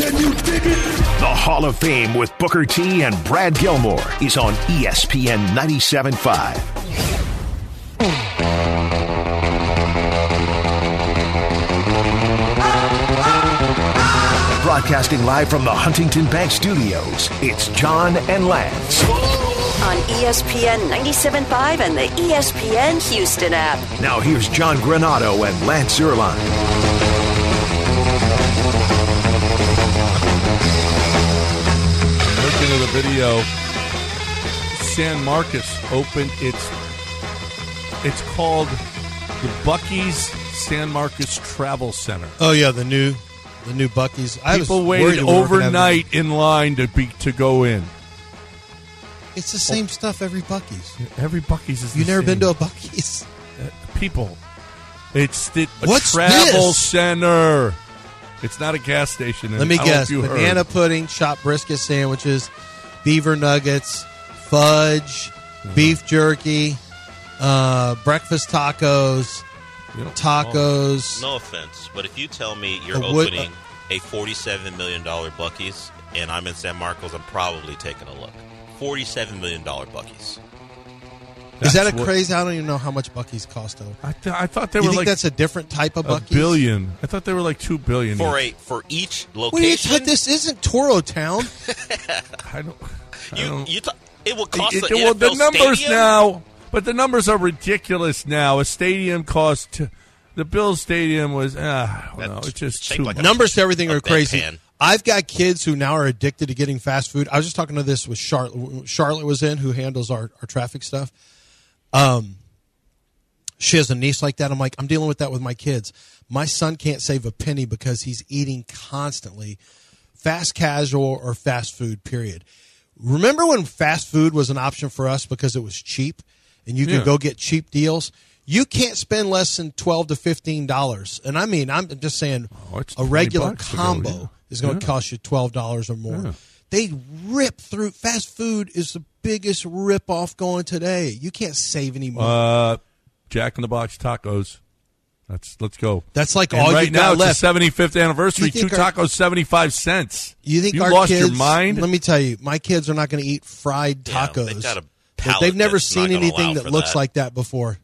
Can you dig it? The Hall of Fame with Booker T and Brad Gilmore is on ESPN 97.5. Broadcasting live from the Huntington Bank Studios, it's John and Lance. On ESPN 97.5 and the ESPN Houston app. Now here's John Granato and Lance Zierlein. Looking at the video, San Marcos opened it's called the Buc-ee's San Marcos Travel Center. Oh yeah, the new Buc-ee's. People waited overnight in line to go in. It's the same stuff every Buc-ee's. Every Buc-ee's is the You've never same. been to a Buc-ee's? People. It's the What's travel this? center. It's not a gas station. Let me I don't know guess. if you Banana heard. pudding, chopped brisket sandwiches, beaver nuggets, fudge, beef jerky, breakfast tacos, tacos. No offense, but if you tell me you're A wood- opening a $47 million Buc-ee's and I'm in San Marcos, I'm probably taking a look. $47 million Buc-ee's. Is that That's crazy? I don't even know how much Buc-ee's cost, though. I thought they You were think like that's a different type of a Buc-ee's? billion. I thought they were like $2 billion. For each What are you location, talking? This isn't Toro Town. I don't. it will cost the Well, the NFL numbers stadium? now, but the numbers are ridiculous now. A stadium cost. The Bills Stadium was. I don't know. It's just shaped too like much. Numbers to everything are a crazy. bedpan. I've got kids who now are addicted to getting fast food. I was just talking to this with Charlotte. Charlotte was in, who handles our traffic stuff. She has a niece like that. I'm like, I'm dealing with that with my kids. My son can't save a penny because he's eating constantly fast casual or fast food, period. Remember when fast food was an option for us because it was cheap and you could go get cheap deals? You can't spend less than $12 to $15. And I mean, I'm just saying it's a regular $20 to go, combo yeah. is going to cost you $12 or more. Yeah. They rip through. Fast food is the biggest rip off going today. You can't save any money. Jack in the Box tacos. Let's go. That's like And all right you now. got left. It's the 75th anniversary. You think Two tacos, 75 cents. You think you our lost kids, your mind? Let me tell you, my kids are not going to eat fried tacos. They've got a But palate they've never that's not seen gonna anything allow that for looks that. like that before.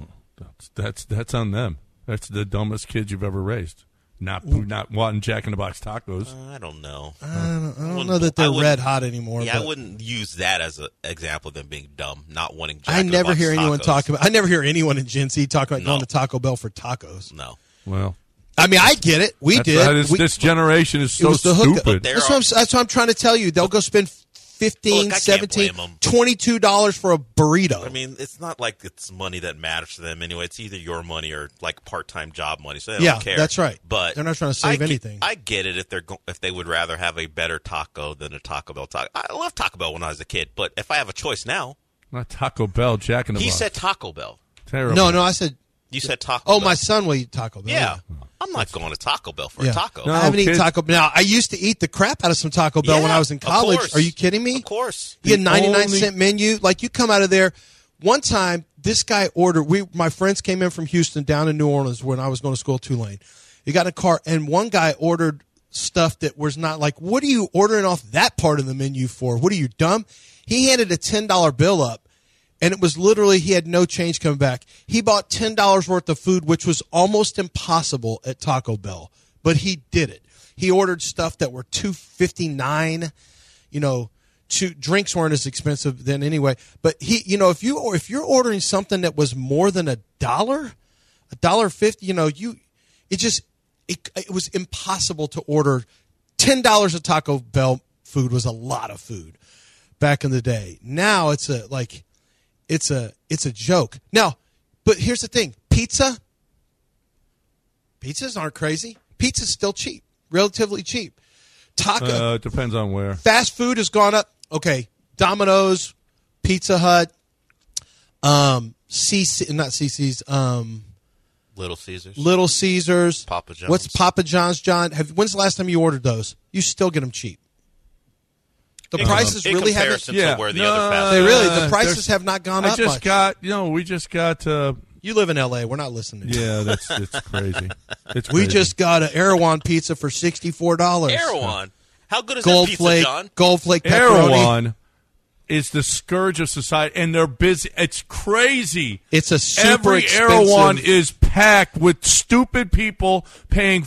That's on them. That's the dumbest kids you've ever raised. Not wanting Jack in the Box tacos. I don't know. I don't know that they're red hot anymore. Yeah, but I wouldn't use that as an example of them being dumb, not wanting Jack I in the never Box hear anyone tacos. talk about. I never hear anyone in Gen Z talk about No. going to Taco Bell for tacos. No. Well, I mean, I get it. We that's did. why this generation is it so was the hookup. stupid. That's what I'm trying to tell you. They'll go spend $15, Look, I can't $17, blame 'em. $22 for a burrito. I mean, it's not like it's money that matters to them anyway. It's either your money or like part-time job money, so they don't care. that's right. But they're not trying to save anything. I get it if they would rather have a better taco than a Taco Bell taco. I loved Taco Bell when I was a kid, but if I have a choice now, Not Taco Bell, Jack in the he Box. said Taco Bell. Terrible. No, I said. You said Taco Oh, Bell. my son will eat Taco Bell. Yeah. I'm not going to Taco Bell for a taco. No. I haven't eaten kids- Taco Bell. Now, I used to eat the crap out of some Taco Bell when I was in of college. course. Are you kidding me? Of course. He had The 99-cent menu. Like, you come out of there. One time, this guy ordered. My friends came in from Houston down in New Orleans when I was going to school at Tulane. He got in a car, and one guy ordered stuff that was not like, what are you ordering off that part of the menu for? What are you, dumb? He handed a $10 bill up. And it was literally, he had no change coming back. He bought $10 worth of food, which was almost impossible at Taco Bell. But he did it. He ordered stuff that were $2.59. You know, drinks weren't as expensive then anyway. But if you're ordering something that was more than $1.50, it was impossible to order. $10 of Taco Bell food was a lot of food back in the day. Now it's a joke. Now, but here's the thing. Pizzas aren't crazy. Pizza's still cheap, relatively cheap. Taco, depends on where. fast food has gone up. Okay, Domino's, Pizza Hut, CC's, Little Caesars. Little Caesars. Papa John's. What's Papa John's, John? When's the last time you ordered those? You still get them cheap. The prices in really haven't. comparison to where the other fast They food really, is. the prices have not gone up much. We just got You live in L.A. We're not listening. Yeah, it's crazy. It's We crazy. just got an Erewhon pizza for $64. Erewhon. How good is Gold that pizza, flake, John? gold flake pepperoni. Erewhon is the scourge of society, and they're busy. It's crazy. It's a super Every expensive. Erewhon is packed with stupid people paying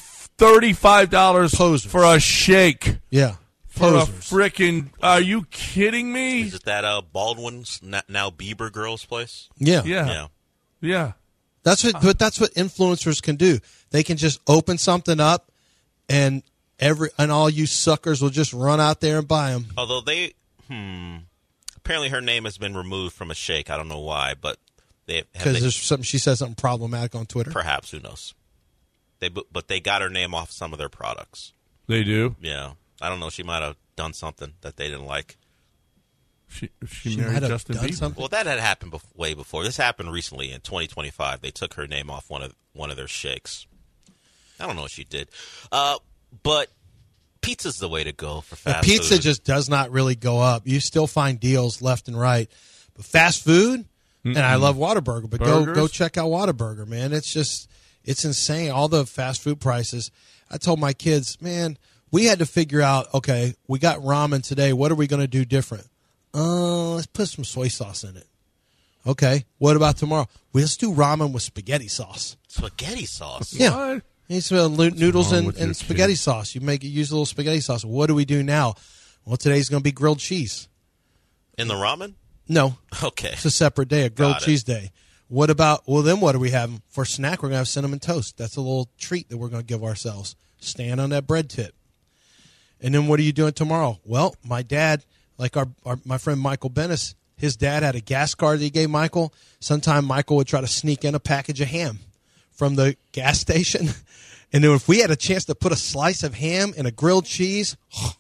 $35 Posers. for a shake. Yeah. For a Posers. frickin', are you kidding me? Is it that Baldwin's now Bieber girl's place? Yeah. Yeah. That's what influencers can do. They can just open something up, and all you suckers will just run out there and buy them. Although apparently her name has been removed from a shake. I don't know why, but Because there's something she said something problematic on Twitter. perhaps, who knows? But they got her name off some of their products. They do. Yeah, I don't know. She might have done something that they didn't like. She She married might have Justin done Bieber. something. Well, that had happened way before. This happened recently in 2025. They took her name off one of their shakes. I don't know what she did, but pizza's the way to go for fast Pizza food. just does not really go up. You still find deals left and right. But fast food, and I love Whataburger, but go Burgers? check out Whataburger, man. It's insane. All the fast food prices. I told my kids, man, we had to figure out, okay, we got ramen today. What are we going to do different? Let's put some soy sauce in it. Okay, what about tomorrow? Let's do ramen with spaghetti sauce. Spaghetti sauce. Yeah. What? You some noodles wrong with your and spaghetti kid? sauce. You use a little spaghetti sauce. What do we do now? Well, today's going to be grilled cheese. In the ramen? No, Okay. it's a separate day, a grilled Got it. cheese day. What about, then what are we having? For snack, we're going to have cinnamon toast. That's a little treat that we're going to give ourselves. Stand on that bread tip. And then what are you doing tomorrow? Well, my dad, like my friend Michael Bennis, his dad had a gas card that he gave Michael. Sometime Michael would try to sneak in a package of ham from the gas station. And then if we had a chance to put a slice of ham in a grilled cheese,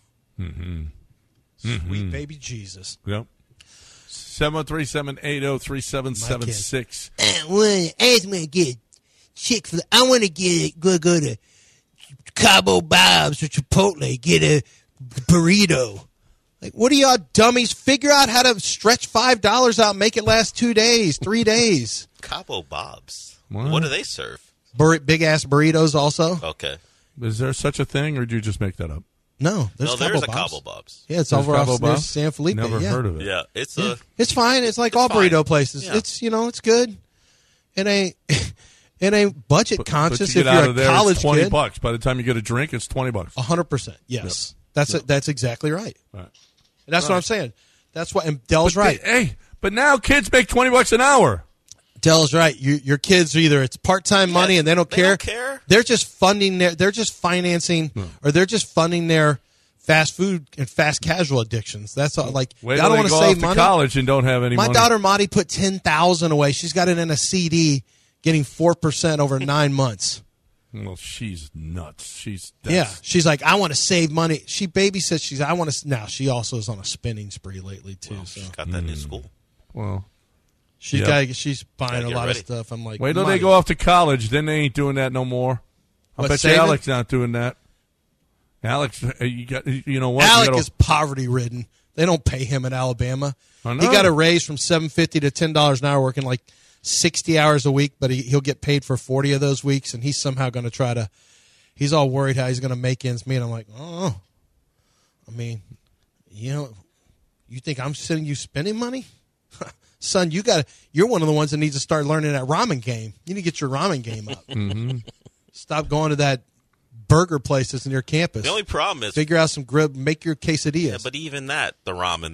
sweet baby Jesus. Yep. 737-803-7776. I want to get Chick-fil-A. I want to go to Cabo Bob's or Chipotle, get a burrito. Like, what are y'all dummies? Figure out how to stretch $5 out, make it last 2 days, 3 days. Cabo Bob's. What? What do they serve? Big ass burritos also. Okay. Is there such a thing, or did you just make that up? No, there's There's a Bob's. Cabo Bob's. Yeah, it's There's over Cabo off near Bob's? San Felipe. Never yeah. heard of it. Yeah, it's It's fine. It's like all fine. burrito places. Yeah. It's it's good. It ain't budget conscious But you if get you're out a of there, college it's $20. kid. By the time you get a drink, it's $20. 100%. Yes, that's exactly right. Right. And that's what I'm saying. That's what. And Dell's right. But now kids make $20 an hour. Dell's right. Your kids are either it's part-time money and they don't care. They're just funding they're just financing or they're just funding their fast food and fast casual addictions. That's all. Like, Wait I till don't they want to go save off money. to college and don't have any My money. daughter Madi put $10,000 away. She's got it in a CD, getting 4% over 9 months. Well, she's nuts. Yeah, she's like, I want to save money. She babysits. I want to. Now she also is on a spending spree lately too. So She's got that new school. Well, she's Yep. she's buying a get lot ready. of stuff. I'm like, wait till they Madi, go off to college. Then they ain't doing that no more. I What, bet you saving? Alex not doing that. Alex, you know what? Alec You gotta- is poverty ridden. They don't pay him in Alabama. I know. He got a raise from $7.50 to $10 an hour, working like 60 hours a week, but he'll get paid for 40 of those weeks, and he's somehow going to try to. He's all worried how he's going to make ends meet. I'm like, oh, I mean, you think I'm sitting you spending money? Son, you're one of the ones that needs to start learning that ramen game. You need to get your ramen game up. Stop going to that burger places near campus. The only problem is, Figure out some grub, make your quesadillas. yeah, but even that, the ramen,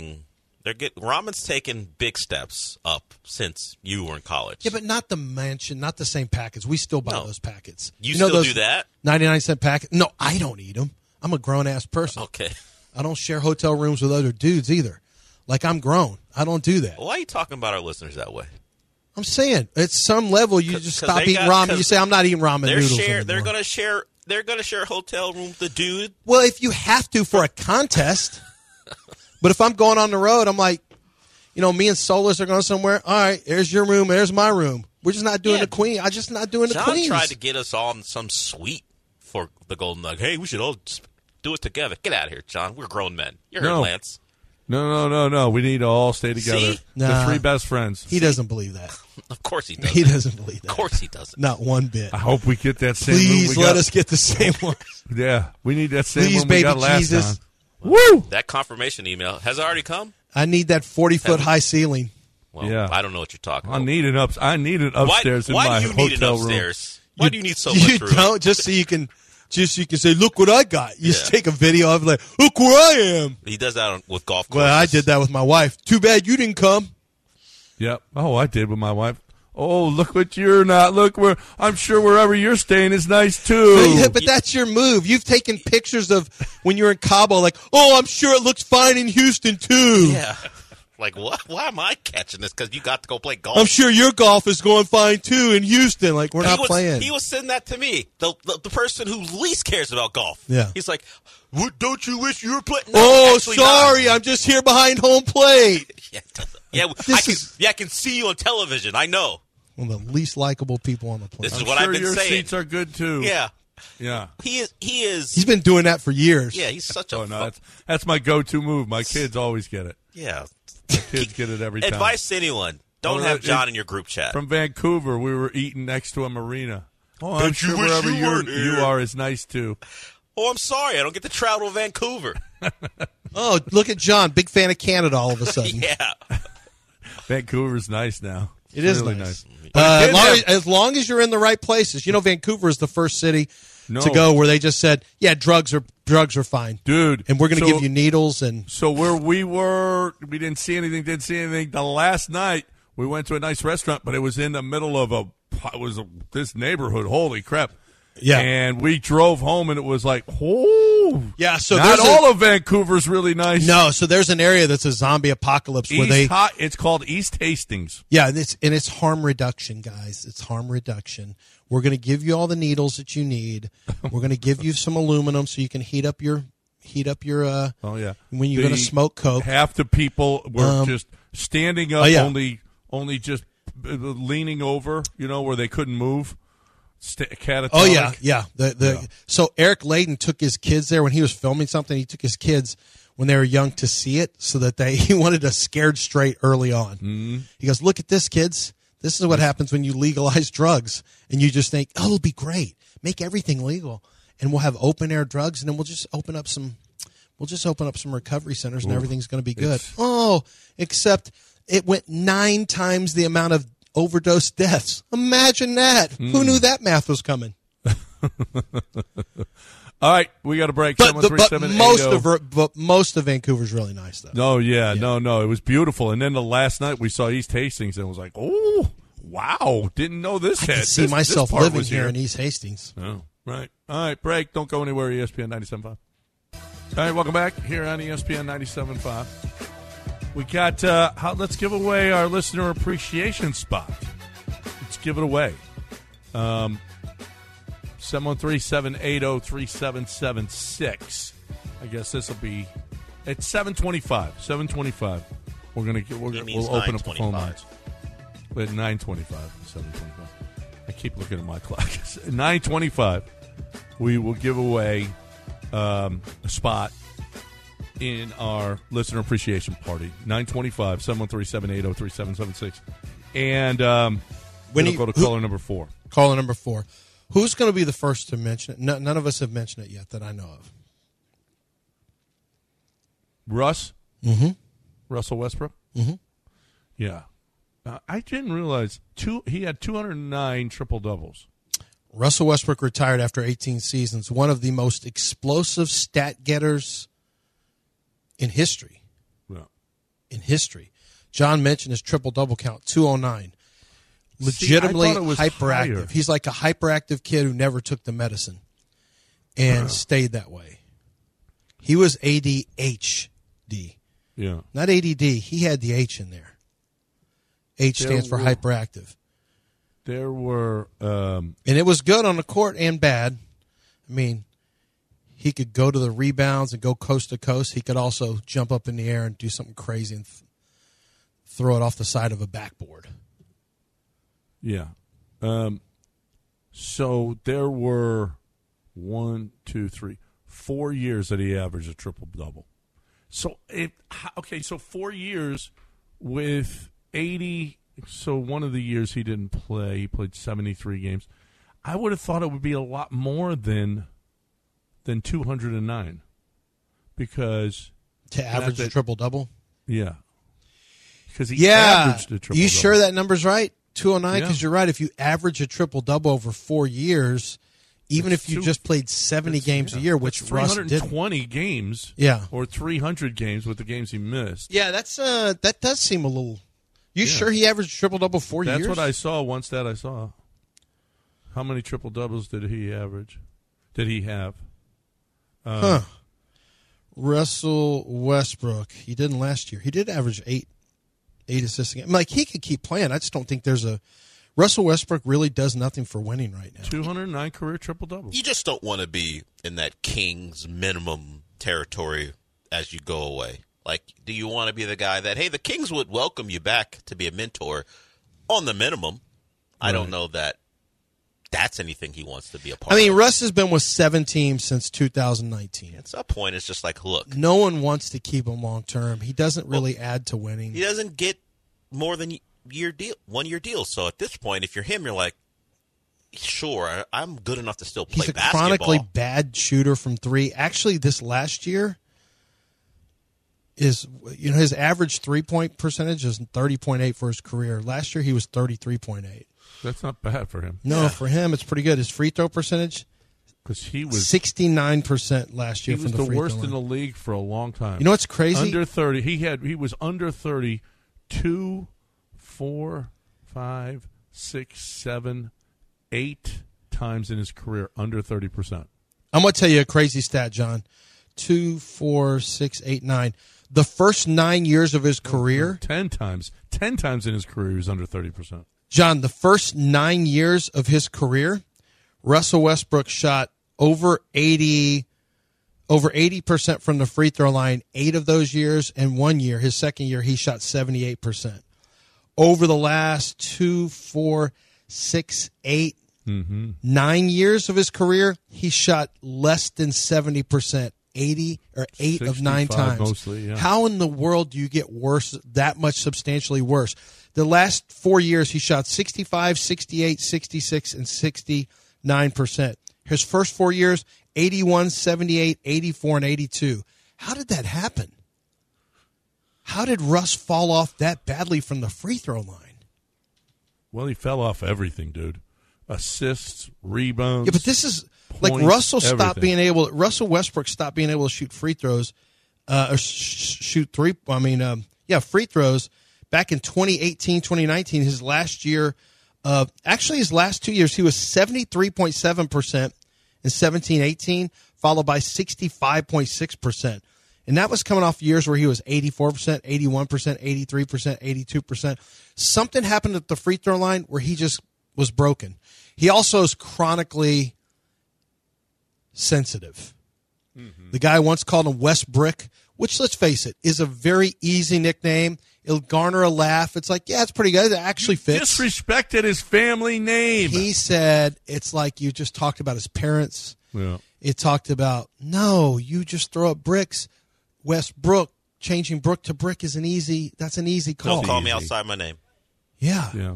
ramen's taken big steps up since you were in college. Yeah, but not the mansion, not the same packets. We still buy No. those packets. You know still those do that? 99-cent packets? No, I don't eat them. I'm a grown-ass person. Okay. I don't share hotel rooms with other dudes either. Like, I'm grown. I don't do that. Why are you talking about our listeners that way? I'm saying, at some level, you just stop eating ramen. You say, I'm not eating ramen noodles anymore. They're going to share. They're going to share a hotel room with the dude. Well, if you have to for a contest. But if I'm going on the road, I'm like, me and Solus are going somewhere. All right, there's your room. There's my room. We're just not doing Yeah. the queen. I'm just not doing the John queens. tried to get us all in some suite for the Golden Nugget. Hey, we should all just do it together. Get out of here, John. We're grown men. You're here, No. Lance. No. We need to all stay together. See? The Nah. 3 best friends. He doesn't believe that. Of course he doesn't. He doesn't believe that. Of course he doesn't. Not one bit. I hope we get that same Please one we let got. us get the same one. Yeah, we need that same Please, one we baby got last Jesus. time. Woo! That confirmation email has it already come? I need that 40-foot high ceiling. Well, Yeah. I don't know what you're talking I about. need it upstairs in why my do you need it hotel room. upstairs? Why do you need so You much room? don't just so you can say, look what I got. You just Yeah. take a video of it, like, look where I am. He does that with golf courses. Well, I did that with my wife. Too bad you didn't come. Yep. Oh, I did with my wife. Oh, look what you're not. Look where I'm sure wherever you're staying is nice too. Yeah, but that's your move. You've taken pictures of when you're in Cabo, like, oh, I'm sure it looks fine in Houston too. Yeah. Like, what? Why am I catching this? Because you got to go play golf. I'm sure your golf is going fine too in Houston. Like, we're not playing. He was sending that to me, the person who least cares about golf. Yeah. He's like, what, don't you wish you were playing? No, Oh, actually sorry, not. I'm just here behind home plate. Yeah, This I can see you on television. I know. One of the least likable people on the planet. This is I'm what sure I've been your saying. seats are good too. Yeah. Yeah. He is. He's been doing that for years. Yeah, he's such a. Oh no, that's my go-to move. My kids always get it. Yeah. My kids get it every time. Advice to anyone: don't Oh, have it- John in your group chat. From Vancouver, we were eating next to a marina. Oh, I'm Bet you sure wish wherever you weren't you here. are is nice too. Oh, I'm sorry, I don't get to travel to Vancouver. Oh, look at John, big fan of Canada all of a sudden. Yeah. Vancouver's nice now. It is really nice. But it did have- As long as you're in the right places. You know, Vancouver is the first city No. to go where they just said, yeah, drugs are fine. Dude, And we're going to so- give you needles and So where we were, we didn't see anything. The last night, we went to a nice restaurant, but it was in the middle of this neighborhood. Holy crap! Yeah. And we drove home, and it was like, oh, yeah, so not there's all of Vancouver's really nice. no, so there's an area that's a zombie apocalypse where It's called East Hastings. yeah, and it's harm reduction, guys. It's harm reduction. We're going to give you all the needles that you need. We're going to give you some aluminum so you can heat up your Oh yeah, when you're going to smoke coke. Half the people were just standing up, oh, yeah. only just leaning over. You know, where they couldn't move. Catatonic. Oh yeah. So Eric Layden took his kids there when he was filming something. He took his kids when they were young to see it, so that he wanted us scared straight early on. Mm-hmm. He goes, "Look at this, kids. This is what happens when you legalize drugs, and you just think, oh, it'll be great. Make everything legal, and we'll have open air drugs, and then we'll just open up some recovery centers, and everything's going to be good. Oh, except it went 9 times the amount of overdose deaths. Imagine that. Who knew that math was coming? All right, we got a break. But most of Vancouver's really nice, though. No, no, it was beautiful. And then last night we saw East Hastings, and it was like, oh, wow, didn't know this. I can see myself living here in East Hastings. Oh, right. All right, break. Don't go anywhere. ESPN 97.5. All right, welcome back here on ESPN 97.5. We got. Let's give away our listener appreciation spot. Let's give it away. 713-780-3776. I guess this will be at 7:25. 7:25. We'll open up the phone lines. But at 9:25, 7:25. I keep looking at my clock. At 9:25, we will give away a spot in our listener appreciation party. 9:25, 713-780-3776. And we'll go to caller number 4. Caller number 4. Who's going to be the first to mention it? None of us have mentioned it yet that I know of. Russ? Mm-hmm. Russell Westbrook? Mm-hmm. Yeah. I didn't realize he had 209 triple-doubles. Russell Westbrook retired after 18 seasons. One of the most explosive stat getters in history. Yeah. In history. John mentioned his triple-double count, 209. Legitimately I thought it was hyperactive. higher. He's like a hyperactive kid who never took the medicine and stayed that way. He was ADHD. Yeah. Not ADD. He had the H in there. H stands for hyperactive. There were... And it was good on the court and bad. I mean, he could go to the rebounds and go coast to coast. He could also jump up in the air and do something crazy and throw it off the side of a backboard. Yeah. So there were 4 years that he averaged a triple-double. So 4 years with 80. So one of the years he didn't play, he played 73 games. I would have thought it would be a lot more than 209, because to average a triple double. Yeah, because he averaged a triple double. You sure that number's right? 209, because you're right. If you average a triple double over 4 years, even if you just played 70 games a year, which Russ did, 320 games, or 300 games with the games he missed. Yeah, that does seem a little. You sure he averaged a triple double 4 years? That's what I saw. One stat I saw. How many triple doubles did he average? Did he have? Russell Westbrook. He didn't last year. He did average eight assists a game. Like, he could keep playing. I just don't think there's a. Russell Westbrook really does nothing for winning right now. 209 career triple doubles. You just don't want to be in that Kings minimum territory as you go away. Like, do you want to be the guy that, hey, the Kings would welcome you back to be a mentor on the minimum? Right. I don't know that that's anything he wants to be a part of. I mean, Russ has been with 7 teams since 2019. At some point, it's just like, look. No one wants to keep him long term. He doesn't really add to winning. He doesn't get more than 1 year deal. So at this point, if you're him, you're like, sure, I'm good enough to still play basketball. He's a chronically bad shooter from 3. Actually, this last year is, his average 3-point percentage is 30.8 for his career. Last year, he was 33.8. That's not bad for him. No, for him, it's pretty good. His free throw percentage, because he was 69% last year from the free throw line. He was the worst in the league for a long time. You know what's crazy? Under 30. He was under 30 2, 4, 5, 6, 7, 8 times in his career, under 30%. I'm going to tell you a crazy stat, John. 2, 4, 6, 8, 9. The first 9 years of his career. 10 times. 10 times in his career, he was under 30%. John, the first 9 years of his career, Russell Westbrook shot over 80% from the free throw line 8 of those years, and 1 year, his second year, he shot 78%. Over the last 2, 4, 6, 8, 9 years of his career, he shot less than 70%, 8 of 9 times. Mostly, yeah. How in the world do you get worse, that much substantially worse? The last 4 years, he shot 65, 68, 66, and 69%. His first 4 years, 81, 78, 84, and 82. How did that happen? How did Russ fall off that badly from the free throw line? Well, he fell off everything, dude. Assists, rebounds. Yeah, but this is points, like Russell everything. Russell Westbrook stopped being able to shoot free throws, free throws back in 2018, 2019. His last year, his last 2 years, he was 73.7% in 17-18, followed by 65.6%. And that was coming off years where he was 84%, 81%, 83%, 82%. Something happened at the free throw line where he just was broken. He also is chronically sensitive. Mm-hmm. The guy once called him West Brick, which, let's face it, is a very easy nickname. It'll garner a laugh. It's like, yeah, it's pretty good. It actually fits. Disrespected his family name. He said it's like you just talked about his parents. Yeah. It talked about, no, you just throw up bricks. Westbrook, changing Brook to Brick is that's an easy call. Don't call me outside my name. Yeah.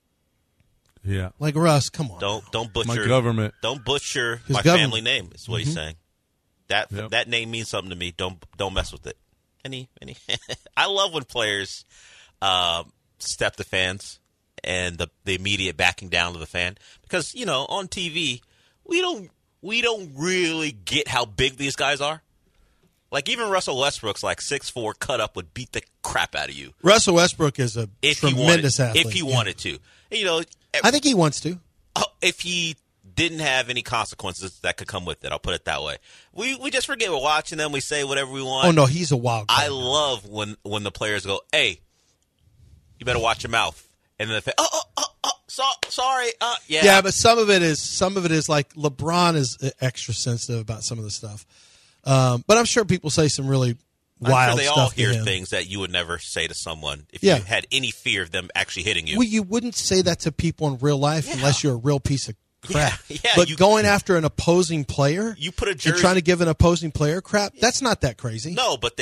Yeah. Like Russ, come on. Don't butcher my government. Don't butcher His my government. family name. Is what he's saying. That name means something to me. Don't mess with it. Any. I love when players step the fans and the immediate backing down to the fan, because on TV we don't really get how big these guys are. Like, even Russell Westbrook's like 6'4", cut up, would beat the crap out of you. Russell Westbrook is a tremendous athlete. If he wanted to. I think he wants to. If he didn't have any consequences that could come with it, I'll put it that way. We just forget we're watching them. We say whatever we want. Oh, no, he's a wild card. I love when the players go, hey, you better watch your mouth. And then they sorry. Yeah. Yeah, but some of it is like LeBron is extra sensitive about some of the stuff. But I'm sure people say some really wild stuff. I'm sure they all hear things that you would never say to someone if you had any fear of them actually hitting you. Well, you wouldn't say that to people in real life unless you're a real piece of crap. Yeah, but going after an opposing player, you put a jersey, and trying to give an opposing player crap, that's not that crazy. No, but they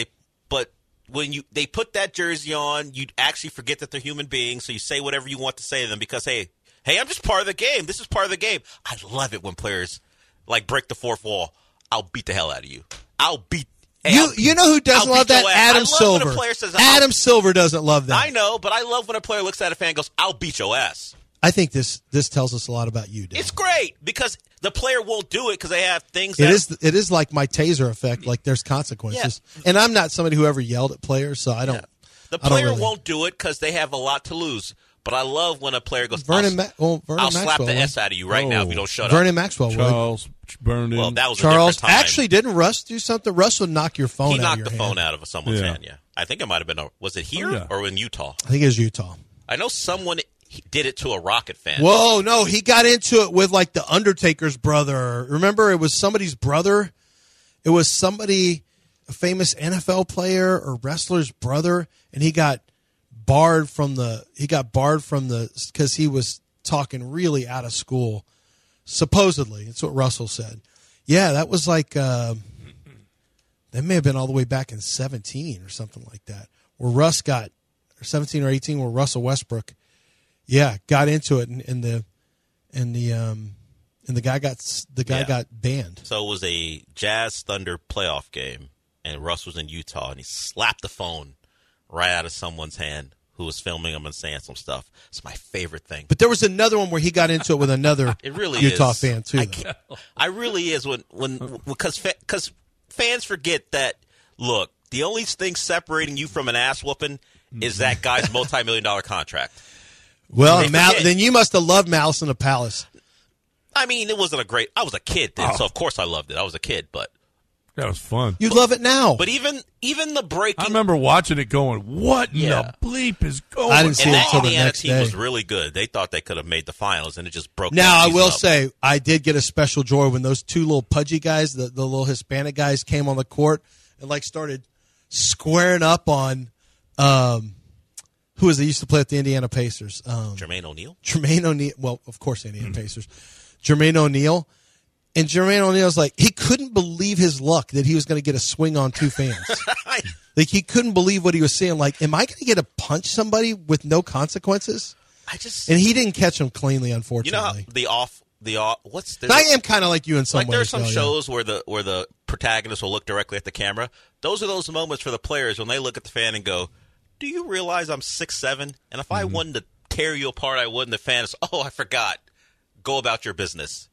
But when they put that jersey on, you actually forget that they're human beings, so you say whatever you want to say to them because, hey, I'm just part of the game. This is part of the game. I love it when players, break the fourth wall. I'll beat the hell out of you. I'll beat you know who doesn't love that? Adam Silver. Adam Silver doesn't love that. I know, but I love when a player looks at a fan and goes, I'll beat your ass. I think this tells us a lot about you, Dan. It's great because the player won't do it because they have things that... It is like my taser effect, like there's consequences. Yeah. And I'm not somebody who ever yelled at players, so I don't... Yeah. The player won't do it because they have a lot to lose. But I love when a player goes, I'll slap the S out of you right now if you don't shut Vernon up. Maxwell Charles burned in. Well, that was a different time. Actually, didn't Russ do something? Russ would knock your phone out of your hand. He knocked the phone out of someone's hand, yeah. I think it might have been... was it here or in Utah? I think it was Utah. I know someone... He did it to a Rocket fan. Whoa, no, he got into it with the Undertaker's brother. Remember, it was somebody's brother. It was somebody, a famous NFL player or wrestler's brother, and he got barred from the because he was talking really out of school. Supposedly, that's what Russell said. Yeah, that was that may have been all the way back in 17 or something like that, where Russ got, or 17 or 18, where Russell Westbrook. Yeah, got into it, and the guy got banned. So it was a Jazz Thunder playoff game, and Russ was in Utah, and he slapped the phone right out of someone's hand who was filming him and saying some stuff. It's my favorite thing. But there was another one where he got into it with another it really Utah is. fan too. I really is because fans forget that. Look, the only thing separating you from an ass whooping is that guy's multi-million-dollar contract. Well, then you must have loved Malice in the Palace. I mean, it wasn't I was a kid then, so of course I loved it. I was a kid, but that was fun. You love it now. But even the breaking, I remember watching it going, "What in the bleep is going?" I didn't see it until the Indiana next team day. was really good. They thought they could have made the finals, and it just broke. Now I will say, I did get a special joy when those two little pudgy guys, the little Hispanic guys, came on the court and started squaring up on. Who was they used to play at the Indiana Pacers? Jermaine O'Neal. Well, of course, Indiana Pacers. Jermaine O'Neal. And Jermaine O'Neal's he couldn't believe his luck that he was going to get a swing on two fans. He couldn't believe what he was seeing. Am I going to get to punch somebody with no consequences? And he didn't catch him cleanly, unfortunately. You know how I am kind of like you in some ways. There's some shows where the protagonist will look directly at the camera. Those are those moments for the players when they look at the fan and go, do you realize I'm 6'7"? And if I wanted to tear you apart, I would. And the fan is, oh, I forgot. Go about your business.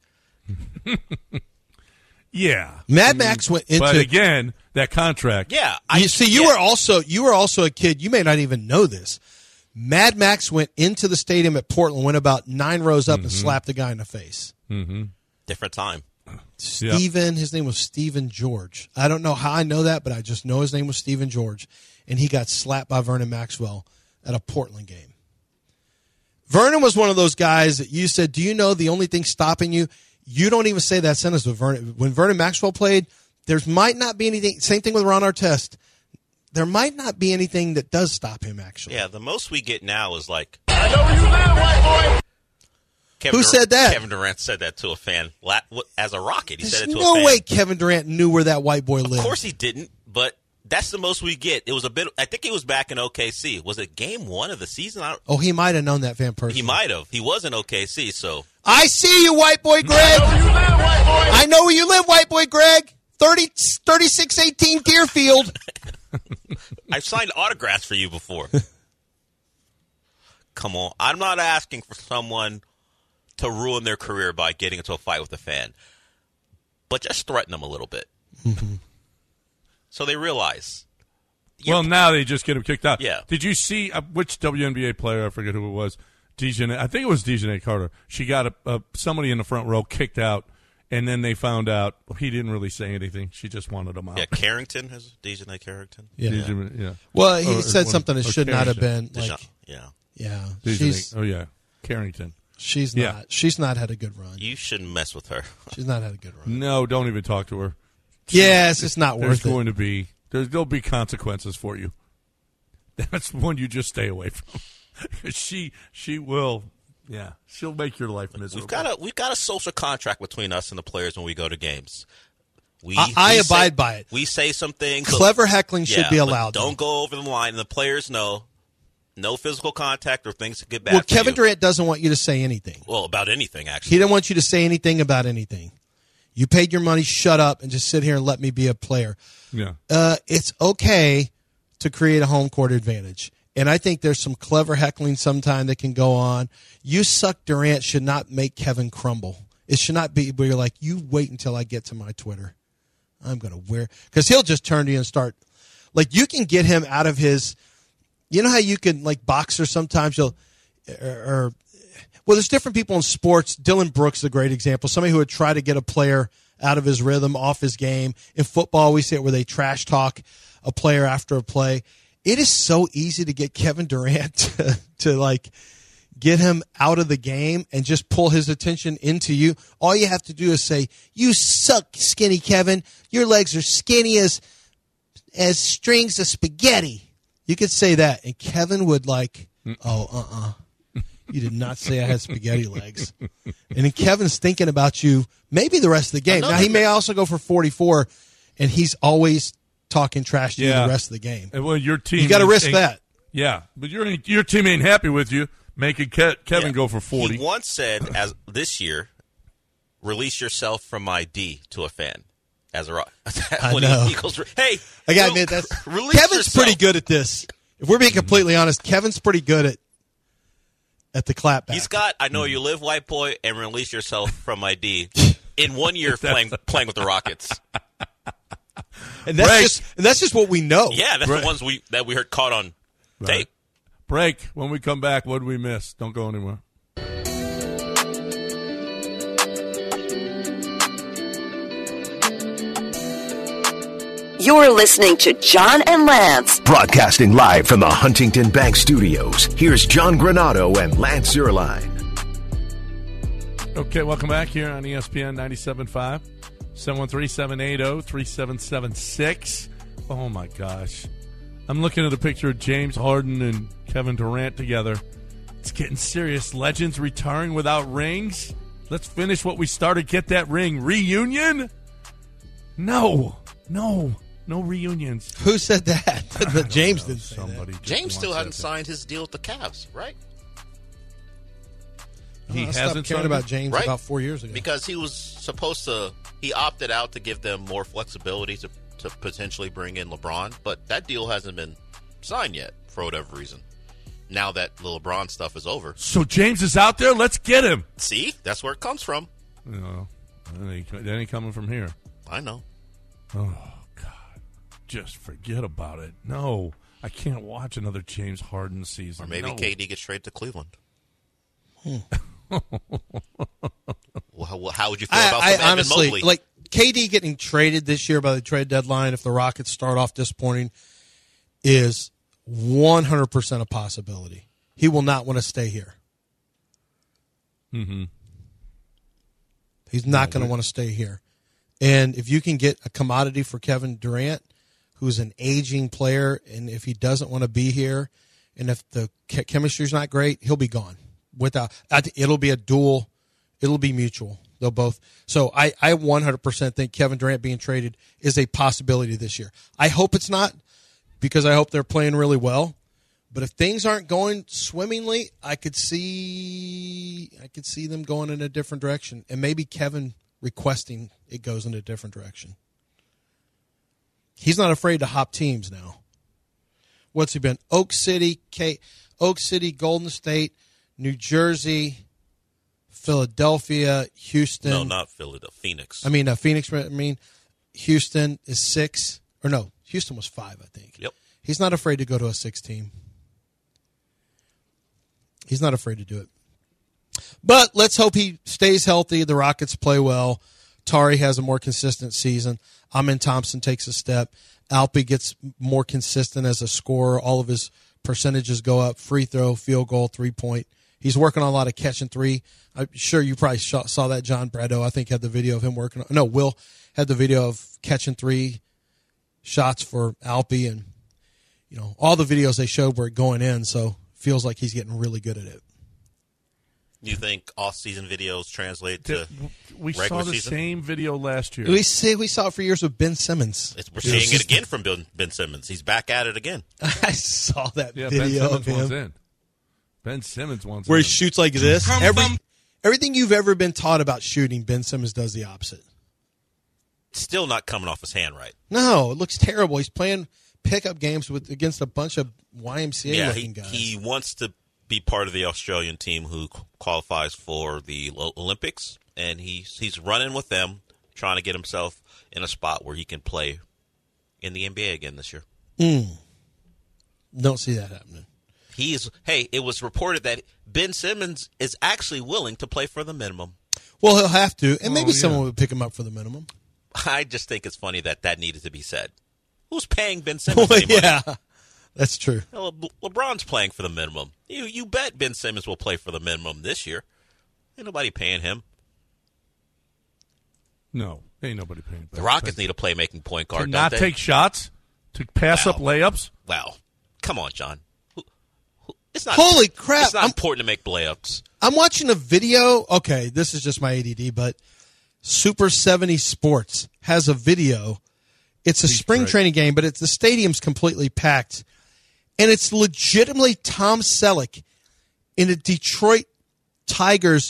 Yeah. Mad Max went into. But again, that contract. Yeah. You were also a kid. You may not even know this. Mad Max went into the stadium at Portland, went about 9 rows up, and slapped a guy in the face. Mm-hmm. Different time. His name was Stephen George. I don't know how I know that, but I just know his name was Stephen George. And he got slapped by Vernon Maxwell at a Portland game. Vernon was one of those guys that you said, do you know the only thing stopping you? You don't even say that sentence with Vernon. When Vernon Maxwell played, there might not be anything. Same thing with Ron Artest. There might not be anything that does stop him, actually. Yeah, the most we get now is I know where you live, white boy. Who said that? Kevin Durant said that to a fan as a Rocket. He said it to a fan. There's no way Kevin Durant knew where that white boy lived. Of course he didn't, but that's the most we get. It was I think he was back in OKC. Was it game 1 of the season? He might have known that fan personally. He might have. He was in OKC, so. I see you, white boy Greg. I know where you live, white boy Greg. 3618 Deerfield. I've signed autographs for you before. Come on. I'm not asking for someone to ruin their career by getting into a fight with a fan. But just threaten them a little bit. Mm-hmm. So they realize. Well, now they just get him kicked out. Yeah. Did you see which WNBA player? I forget who it was. I think it was Dejanay Carter. She got somebody in the front row kicked out, and then they found out he didn't really say anything. She just wanted him out. Yeah, Carrington has Dejanay Carrington. Yeah. Well, he said something that should not have been. Carrington. She's not. She's not had a good run. You shouldn't mess with her. She's not had a good run. No, don't even talk to her. Yes, it's not worth it. There'll be consequences for you. That's one you just stay away from. she will, she'll make your life miserable. We've got a social contract between us and the players when we go to games. I abide by it. We say some things. Clever heckling should be allowed. Don't go over the line. And the players know no physical contact or things that get bad. Well, Kevin Durant doesn't want you to say anything. Well, about anything, actually. He didn't want you to say anything about anything. You paid your money, shut up, and just sit here and let me be a player. Yeah. It's okay to create a home court advantage. And I think there's some clever heckling sometime that can go on. You suck Durant should not make Kevin crumble. It should not be where you're like, you wait until I get to my Twitter. I'm going to wear. Because he'll just turn to you and start. Like, you can get him out of his. You know how you can, like boxers, sometimes you'll. Well, there's different people in sports. Dylan Brooks is a great example. Somebody who would try to get a player out of his rhythm, off his game. In football, we see it where they trash talk a player after a play. It is so easy to get Kevin Durant to like get him out of the game and just pull his attention into you. All you have to do is say, "You suck, skinny Kevin. Your legs are skinny as strings of spaghetti." You could say that, and Kevin would like, "Oh, you did not say I had spaghetti legs." And then Kevin's thinking about you maybe the rest of the game. Now, he may also go for 44, and he's always talking trash to you the rest of the game. And well, your team, you got to risk that. Yeah, but your team ain't happy with you making Kevin go for 40. He once said, as this year, release yourself from my D to a fan. As a when know. He equals, hey, I got to admit, Kevin's yourself. pretty good at this. If we're being completely honest, Kevin's pretty good at the clapback. He's got I know you live, white boy, and release yourself from my D in 1 year playing with the Rockets. And that's just what we know. Yeah, that's the ones that we heard caught on tape. Break. When we come back, what did we miss? Don't go anywhere. You're listening to John and Lance. Broadcasting live from the Huntington Bank Studios. Here's John Granado and Lance Zierlein. Okay, welcome back here on ESPN 97.5. 713-780-3776. Oh, my gosh. I'm looking at a picture of James Harden and Kevin Durant together. It's getting serious. Legends retiring without rings. Let's finish what we started. Get that ring. Reunion? No reunions. Who said that? James didn't say that. James still hasn't signed his deal with the Cavs, right? He hasn't cared about James about 4 years ago. Because he was supposed to – he opted out to give them more flexibility to potentially bring in LeBron. But that deal hasn't been signed yet for whatever reason. Now that the LeBron stuff is over. So James is out there? Let's get him. See? That's where it comes from. No, that ain't coming from here. I know. Oh, God. Just forget about it. No, I can't watch another James Harden season. Or maybe KD gets traded to Cleveland. Well, how would you feel about some honestly, Mobley? Like KD getting traded this year by the trade deadline, if the Rockets start off disappointing, is 100% a possibility. He will not want to stay here. Mm-hmm. He's not going to want to stay here. And if you can get a commodity for Kevin Durant, who's an aging player, and if he doesn't want to be here, and if the chemistry's not great, he'll be gone. It'll be a dual. It'll be mutual. They'll both. So I 100% think Kevin Durant being traded is a possibility this year. I hope it's not, because I hope they're playing really well. But if things aren't going swimmingly, I could see them going in a different direction, and maybe Kevin requesting it goes in a different direction. He's not afraid to hop teams now. What's he been? Oak City, Golden State, New Jersey, Philadelphia, Houston. No, not Philadelphia. Phoenix. Phoenix. Houston is 6. Or no, Houston was 5, I think. Yep. He's not afraid to go to a 6 team. He's not afraid to do it. But let's hope he stays healthy. The Rockets play well. Tari has a more consistent season. Amen Thompson takes a step. Alpi gets more consistent as a scorer. All of his percentages go up. Free throw, field goal, 3-point. He's working on a lot of catch and three. I'm sure you probably saw that. John Brado, I think, had the video of him working on. No, Will had the video of catch and three shots for Alpi, and all the videos they showed were going in. So feels like he's getting really good at it. You think off-season videos translate to we regular saw the season? Same video last year. We saw it for years with Ben Simmons. We're seeing it again from Ben Simmons. He's back at it again. I saw that Ben video Simmons of him. wants in. Ben Simmons wants where in. he shoots like this. Everything you've ever been taught about shooting, Ben Simmons does the opposite. Still not coming off his hand right. No, it looks terrible. He's playing pickup games against a bunch of YMCA-looking guys. He wants to be part of the Australian team who qualifies for the Olympics, and he's running with them, trying to get himself in a spot where he can play in the NBA again this year. Don't see that happening. It was reported that Ben Simmons is actually willing to play for the minimum. Well, he'll have to, and maybe someone would pick him up for the minimum. I just think it's funny that needed to be said. Who's paying Ben Simmons any money? Yeah, that's true. LeBron's playing for the minimum. You bet Ben Simmons will play for the minimum this year. Ain't nobody paying him. No, ain't nobody paying him. The Rockets need a playmaking point guard, to not don't they? take shots, to pass up layups. Wow. Come on, John. It's not. Holy crap. It's not important to make layups. I'm watching a video. Okay, this is just my ADD, but Super 70 Sports has a video. It's a spring training game, but the stadium's completely packed. And it's legitimately Tom Selleck in a Detroit Tigers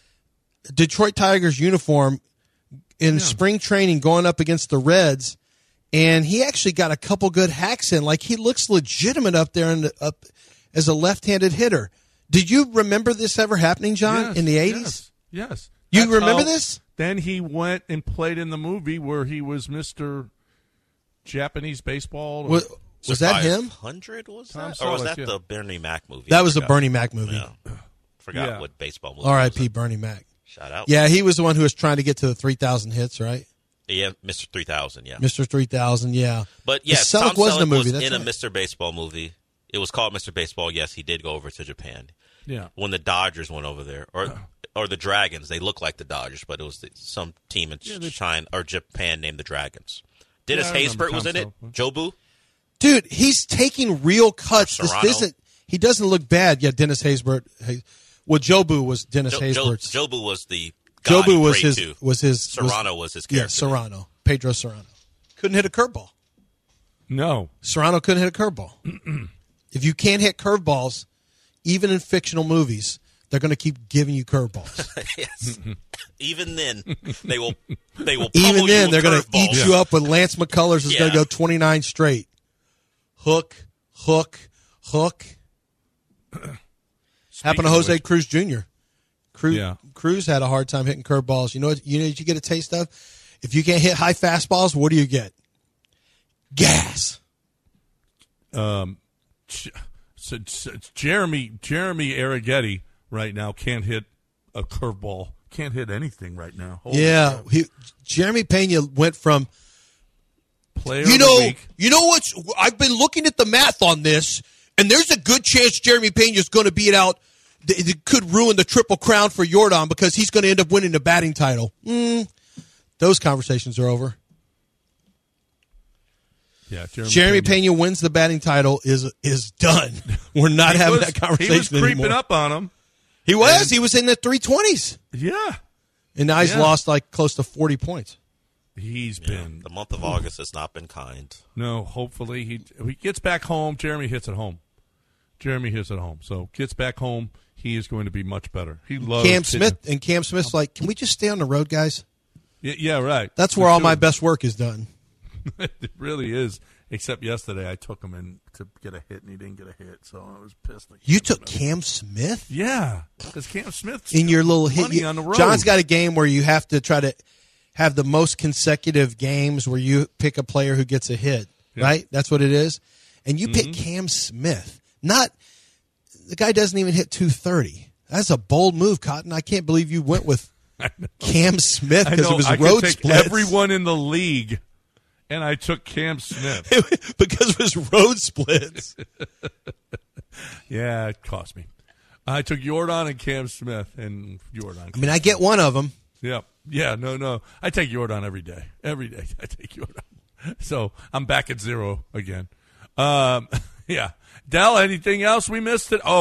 uniform in spring training going up against the Reds. And he actually got a couple good hacks in. Like, he looks legitimate up there up as a left-handed hitter. Did you remember this ever happening, John, in the 80s? Yes. You remember this? Then he went and played in the movie where he was Mr. Japanese Baseball. Was that him? 500 was Tom that? Or was Selleck, that the Bernie Mac movie? That was the Bernie Mac movie. Yeah. Forgot what baseball movie. R.I.P. Bernie Mac. Shout out. Yeah, he was the one who was trying to get to the 3,000 hits, right? Yeah, Mr. 3000, yeah. Mr. 3000, yeah. But yeah, Selleck Tom was in Selleck the movie. was That's in right. a Mr. Baseball movie. It was called Mr. Baseball. Yes, he did go over to Japan. Yeah. When the Dodgers went over there, or the Dragons, they look like the Dodgers, but it was some team in China or Japan named the Dragons. Dennis Haysbert was in it. Jobu. Dude, he's taking real cuts. He doesn't look bad. Yeah, Dennis Haysbert. Well, Jobu was Dennis Haysbert's. Jobu was the guy Jobu was his. Serrano was his character. Yeah, Serrano. Pedro Serrano. Couldn't hit a curveball. No. Serrano couldn't hit a curveball. If you can't hit curveballs, even in fictional movies, they're going to keep giving you curveballs. Yes. Even then, they will. Even then, they're going to eat you up with Lance McCullers is going to go 29 straight. Hook. Happened to Jose Cruz Jr. Cruz had a hard time hitting curveballs. You know what you get a taste of? If you can't hit high fastballs, what do you get? Gas. So Jeremy Arrighetti right now can't hit a curveball. Can't hit anything right now. Holy Jeremy Pena went from player of the week. You know what? I've been looking at the math on this, and there's a good chance Jeremy Pena is going to beat out. It could ruin the Triple Crown for Jordan because he's going to end up winning the batting title. Those conversations are over. Yeah, Jeremy Pena wins the batting title is done. We're not having that conversation anymore. He was creeping up on him. He was. He was in the 320s. Yeah. And now he's lost like close to 40 points. He's been. The month of August has not been kind. No, hopefully he gets back home. Jeremy hits at home. So gets back home. He is going to be much better. He loves Cam Smith. And Cam Smith's like, can we just stay on the road, guys? Yeah, right. That's where all my best work is done. It really is. Except yesterday, I took him in to get a hit, and he didn't get a hit, so I was pissed. You took Cam Smith? Yeah, because Cam Smith in your little hit. On the road. John's got a game where you have to try to have the most consecutive games where you pick a player who gets a hit, right? That's what it is. And you pick Cam Smith. Not the guy doesn't even hit 230. That's a bold move, Cotton. I can't believe you went with Cam Smith because of his road splits. Everyone in the league. And I took Cam Smith. because of his road splits. Yeah, it cost me. I took Jordan and Cam Smith, and Jordan. I mean, I get one of them. Yep. Yeah, no. I take Jordan every day. Every day I take Jordan. So I'm back at zero again. Yeah. Dell, anything else we missed? Oh,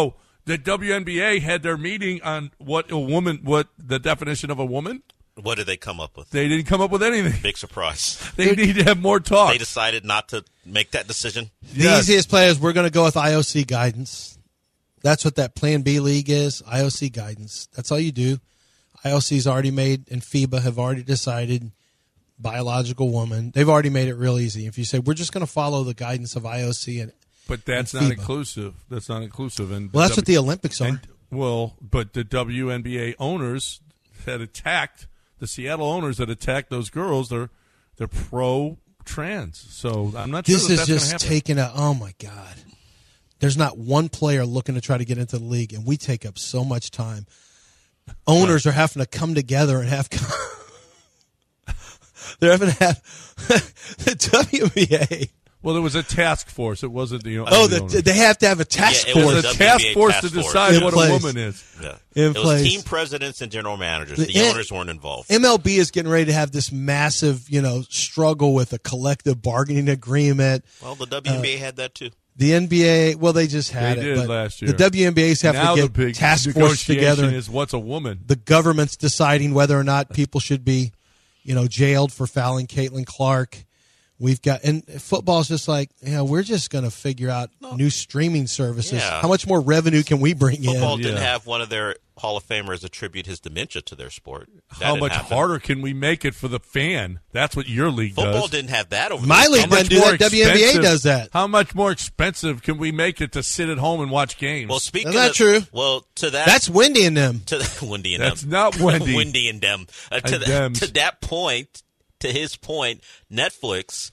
The WNBA had their meeting on what the definition of a woman. What did they come up with? They didn't come up with anything. Big surprise. They need to have more talk. They decided not to make that decision. The easiest play is we're going to go with IOC guidance. That's what that Plan B league is, IOC guidance. That's all you do. IOC's already made, and FIBA have already decided, biological woman. They've already made it real easy. If you say, we're just going to follow the guidance of IOC But that's and not FIBA. inclusive. That's not inclusive. And Well, that's what the Olympics are. But the WNBA owners that attacked, the Seattle owners that attacked those girls, they're pro-trans. So I'm not sure this that's is just taking oh my God. There's not one player looking to try to get into the league, and we take up so much time. Owners are having to come together and have they're having to have the WNBA. Well, there was a task force. It wasn't the they have to have a task force. It was a task force to decide what a woman is. Yeah. It was team presidents and general managers. The owners weren't involved. MLB is getting ready to have this massive, struggle with a collective bargaining agreement. Well, the WNBA had that too. The NBA, well, they just had they it. did last year. The WNBA's have now to the get big task force together. Is what's a woman? The government's deciding whether or not people should be, jailed for fouling Caitlin Clark. We've got, and football's just like, we're just going to figure out new streaming services. Yeah. How much more revenue can we bring in? Football didn't have one of their Hall of Famers attribute his dementia to their sport. How much harder can we make it for the fan? That's what your league does. Football didn't have that over My league doesn't do that. WNBA does that. How much more expensive can we make it to sit at home and watch games? Well, speaking That's not true. Well, to that. That's Wendy and them. Wendy and That's them. not Wendy. Wendy and them. To that point, to his point, Netflix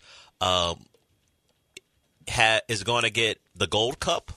is going to get the Gold Cup,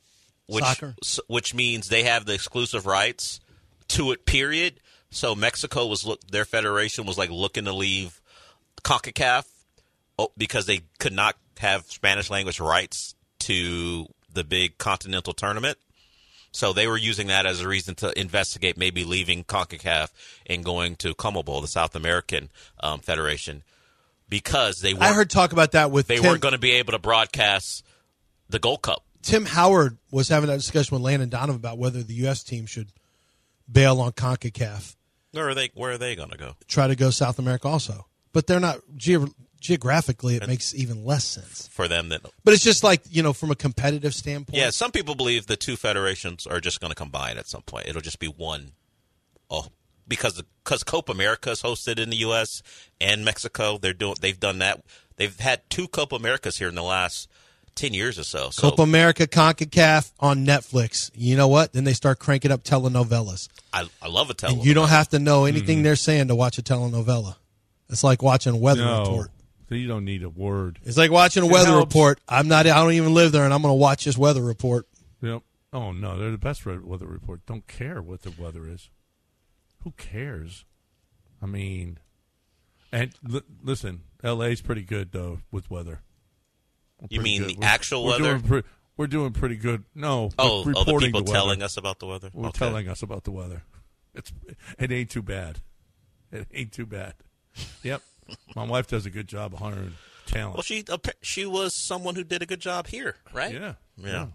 which means they have the exclusive rights to it, period. So Mexico their federation was like looking to leave CONCACAF because they could not have Spanish language rights to the big continental tournament. So they were using that as a reason to investigate maybe leaving CONCACAF and going to CONMEBOL, the South American Federation. Because I heard talk about that with Tim. Weren't going to be able to broadcast the Gold Cup. Tim Howard was having that discussion with Landon Donovan about whether the U.S. team should bail on CONCACAF. Where are they going to go? Try to go South America also. But they're not geographically. It makes even less sense for them. But it's just like, from a competitive standpoint. Yeah, some people believe the two federations are just going to combine at some point. It'll just be one. Because Copa America is hosted in the U.S. and Mexico, they've done that. They've had two Copa Americas here in the last 10 years or so. Copa America, CONCACAF on Netflix. You know what? Then they start cranking up telenovelas. I love a telenovela. And you don't have to know anything they're saying to watch a telenovela. It's like watching a weather report. You don't need a word. It's like watching a weather report. I don't even live there, and I'm going to watch this weather report. Yep. Oh no, they're the best weather report. Don't care what the weather is. Who cares? I mean, and listen, LA's pretty good though with weather. You mean the actual weather? We're doing pretty good. No, the people telling us about the weather. We're telling us about the weather. It ain't too bad. It ain't too bad. Yep, my wife does a good job of hiring talent. Well, she was someone who did a good job here, right? Yeah.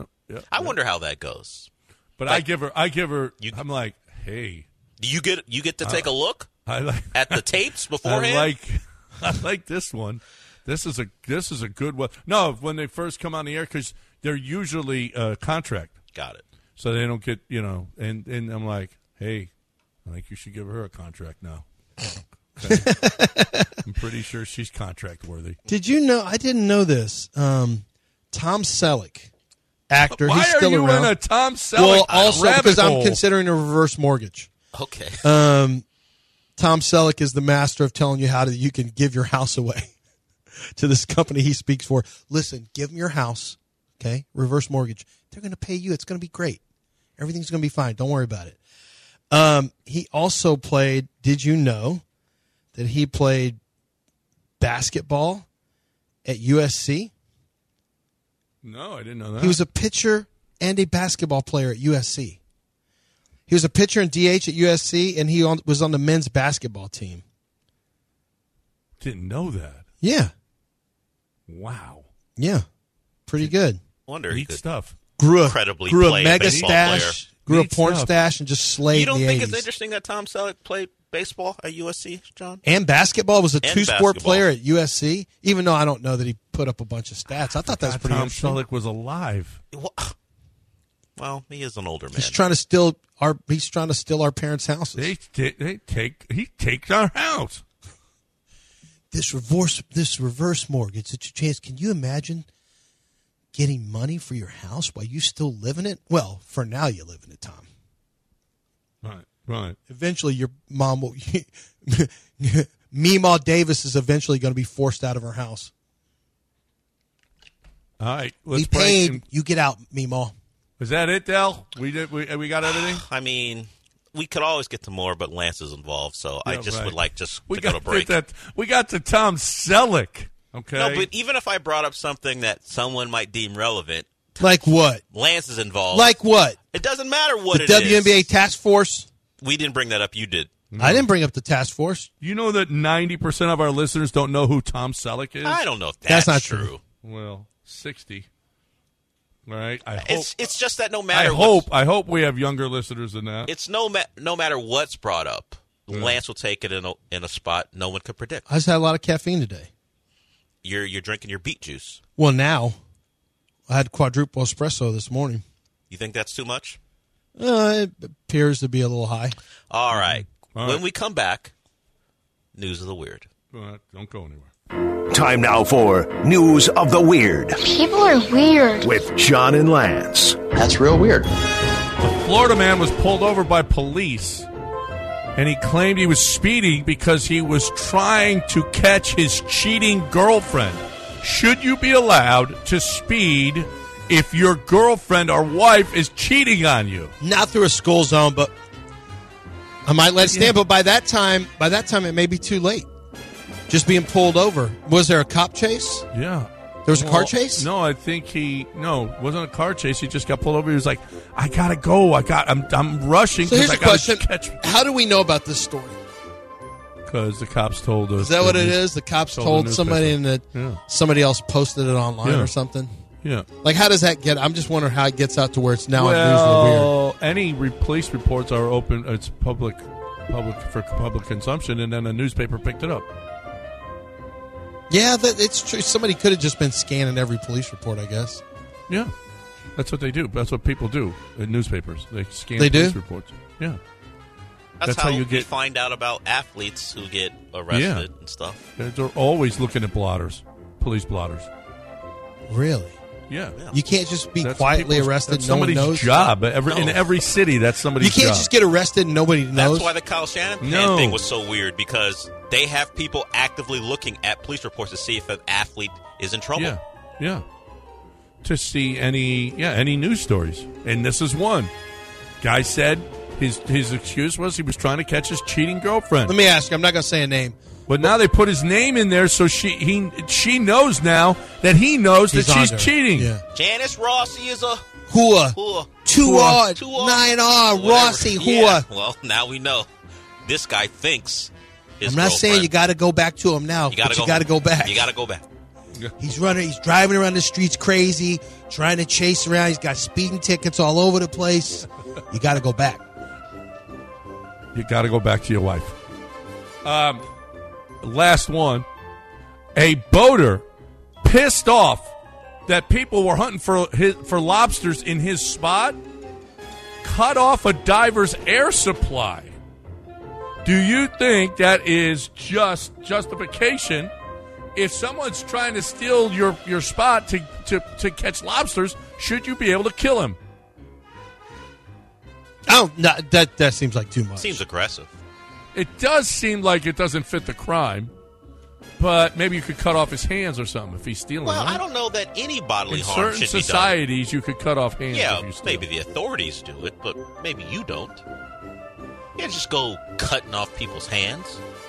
I wonder how that goes. But I give her. I'm like, hey. You get to take a look at the tapes beforehand. I like this one. This is a good one. No, when they first come on the air, because they're usually contract. Got it. So they don't get and I'm like, hey, I think you should give her a contract now. Okay. I'm pretty sure she's contract worthy. Did you know? I didn't know this. Tom Selleck, actor. Why he's still are you around. in a Tom Selleck? Well, also because hole? I'm considering a reverse mortgage. Okay. Tom Selleck is the master of telling you you can give your house away to this company he speaks for. Listen, give them your house, okay? Reverse mortgage. They're going to pay you. It's going to be great. Everything's going to be fine. Don't worry about it. He also played. Did you know that he played basketball at USC? No, I didn't know that. He was a pitcher and a basketball player at USC. He was a pitcher and DH at USC, and he was on the men's basketball team. Didn't know that. Yeah. Wow. Yeah. Pretty good. Wonder neat stuff. incredibly grew a mega baseball player. stash, grew a porn stash, and just slayed. You don't in the think 80s. it's interesting that Tom Selleck played baseball at USC, John? And basketball was a And two-sport basketball. player at USC, even though I don't know that he put up a bunch of stats. I thought that was pretty Tom interesting. Selleck was alive. Well, he is an older man. He's trying to steal our parents' houses. He takes our house. This reverse mortgage that you chance. Can you imagine getting money for your house while you still live in it? Well, for now you live in it, Tom. Right. Eventually, your mom will. Meemaw Davis is eventually going to be forced out of her house. All right, We paid. You get out, Meemaw. Is that it, Del? We got everything. I mean, we could always get to more, but Lance is involved, so I just would like to go to break. We got to Tom Selleck. Okay. No, but even if I brought up something that someone might deem relevant, Like what? Lance is involved. Like what? It doesn't matter what The it is. WNBA task force. We didn't bring that up. You did. I didn't bring up the task force. You know that 90% of our listeners don't know who Tom Selleck is? I don't know if That's that's, not true. Well, 60. All right. It's just that no matter. I hope we have younger listeners than that. It's no matter what's brought up, Lance will take it in a spot no one could predict. I just had a lot of caffeine today. You're drinking your beet juice. Well, now I had quadruple espresso this morning. You think that's too much? It appears to be a little high. All right. All right. When we come back, news of the weird. Don't go anywhere. Time now for News of the Weird People are weird. with John and Lance. That's real weird. A Florida man was pulled over by police, and he claimed he was speeding because he was trying to catch his cheating girlfriend. Should you be allowed to speed if your girlfriend or wife is cheating on you? Not through a school zone, but I might let it stand. But by that time, it may be too late. Just being pulled over. Was there a cop chase? Yeah. There was a car chase? No, I think it wasn't a car chase. He just got pulled over. He was like, I gotta go. I'm rushing. So here's I the question: catch. How do we know about this story? Because the cops told us. Is that what it is? The cops told somebody, and somebody else posted it online or something. Yeah. Like, how does that get? I'm just wondering how it gets out to where it's now news of the weird. Any police reports are open. It's public for public consumption, and then a newspaper picked it up. Yeah, it's true. Somebody could have just been scanning every police report, I guess. Yeah, that's what they do. That's what people do in newspapers. They scan They police do? reports. Yeah, That's how you find out about athletes who get arrested and stuff. They're always looking at blotters, police blotters. Really? Yeah. You can't just be That's quietly arrested. That's No one somebody's knows. job. In every city, that's somebody's You can't job. just get arrested and nobody knows. That's why the Kyle Shanahan thing was so weird, because they have people actively looking at police reports to see if an athlete is in trouble. Yeah. To see any news stories. And this is one. Guy said his excuse was he was trying to catch his cheating girlfriend. Let me ask you. I'm not going to say a name. But now they put his name in there, so she knows now that he knows that she's cheating. Yeah. Janice Rossi is a Hua. 2R, 2R, 9R, Rossi, Hua. Well, now we know. This guy thinks his I'm not saying girlfriend- you got to go back to him now, You gotta but you got to go back. You got to go back. He's driving around the streets crazy, trying to chase around. He's got speeding tickets all over the place. You got to go back. You got to go back to your wife. Last one. A boater pissed off that people were hunting for lobsters in his spot cut off a diver's air supply. Do you think that is just justification? If someone's trying to steal your spot to catch lobsters, should you be able to kill him? Oh, no, that seems like too much. Seems aggressive. It does seem like it doesn't fit the crime, but maybe you could cut off his hands or something if he's stealing. Well, right? I don't know that any bodily In harm certain should be done. societies, you could cut off hands. Yeah, if you steal. maybe the authorities do it, but maybe you don't. You can't just go cutting off people's hands.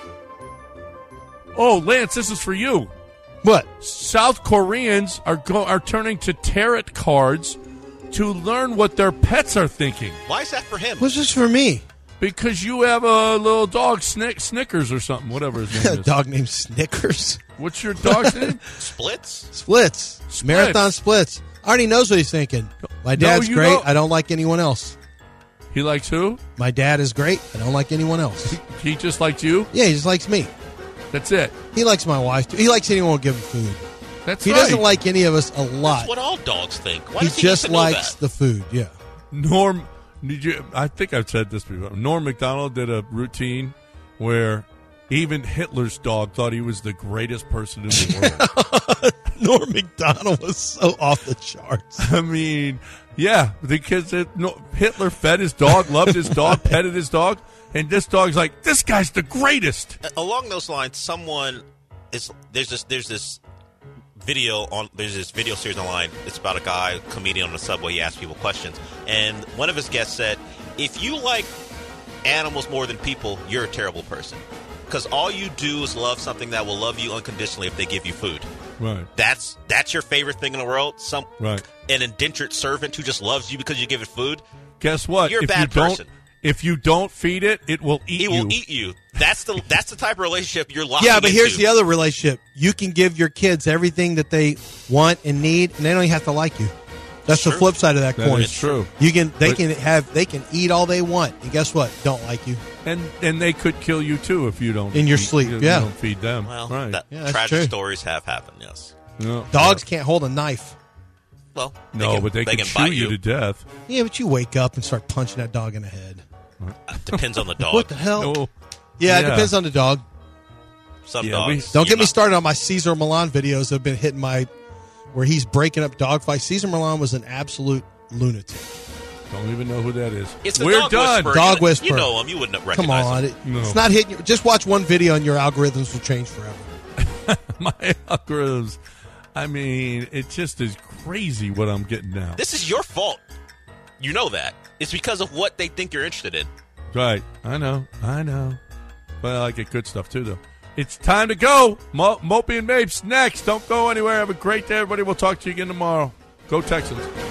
Oh, Lance, this is for you. What? South Koreans are turning to tarot cards to learn what their pets are thinking. Why is that for him? What's this for me? Because you have a little dog, Snickers or something, whatever his name A is. dog named Snickers. What's your dog's name? Splits? Splits. Marathon Splits. Already knows what he's thinking. My dad's you great. don't. I don't like anyone else. He likes who? My dad is great. I don't like anyone else. He just likes you? Yeah, he just likes me. That's it. He likes my wife, too. He likes anyone who give him food. He doesn't like any of us a lot. That's what all dogs think. Why He does just get to know likes that? the food, yeah. Norm, I think I've said this before. Norm Macdonald did a routine where even Hitler's dog thought he was the greatest person in the world. Norm Macdonald was so off the charts. I mean, yeah, because Hitler fed his dog, loved his dog, petted his dog, and this dog's like, this guy's the greatest. Along those lines, there's this video series online. It's about a guy, a comedian on the subway. He asks people questions, and one of his guests said, "If you like animals more than people, you're a terrible person, because all you do is love something that will love you unconditionally if they give you food." Right. That's your favorite thing in the world. An indentured servant who just loves you because you give it food. Guess what? You're a bad person. If you don't feed it, it will eat you. It will eat you. That's the type of relationship you're locking Yeah, but here's into. the other relationship. You can give your kids everything that they want and need, and they don't even have to like you. That's the flip side of that coin. It's true. They can eat all they want, and guess what? Don't like you. And they could kill you too if you don't in your sleep. You Yeah, don't feed them. Well, right. Tragic true. stories have happened. Yes. No. Dogs can't hold a knife. Well, but they can chew bite you to death. Yeah, but you wake up and start punching that dog in the head. Depends on the dog. What the hell? No. Yeah, it depends on the dog. Some Yeah, dogs. Don't get me started on my Cesar Millan videos that have been hitting where he's breaking up dog fights. Cesar Millan was an absolute lunatic. Don't even know who that is. It's the We're dog done. whisperer. Dog You whisperer. know him. You wouldn't recognize Come on, him. it's not hitting you. Just watch one video and your algorithms will change forever. My algorithms. I mean, it just is crazy what I'm getting now. This is your fault. You know that. It's because of what they think you're interested in. Right. I know. But I get good stuff, too, though. It's time to go. Mopey and Mapes next. Don't go anywhere. Have a great day, everybody. We'll talk to you again tomorrow. Go Texans.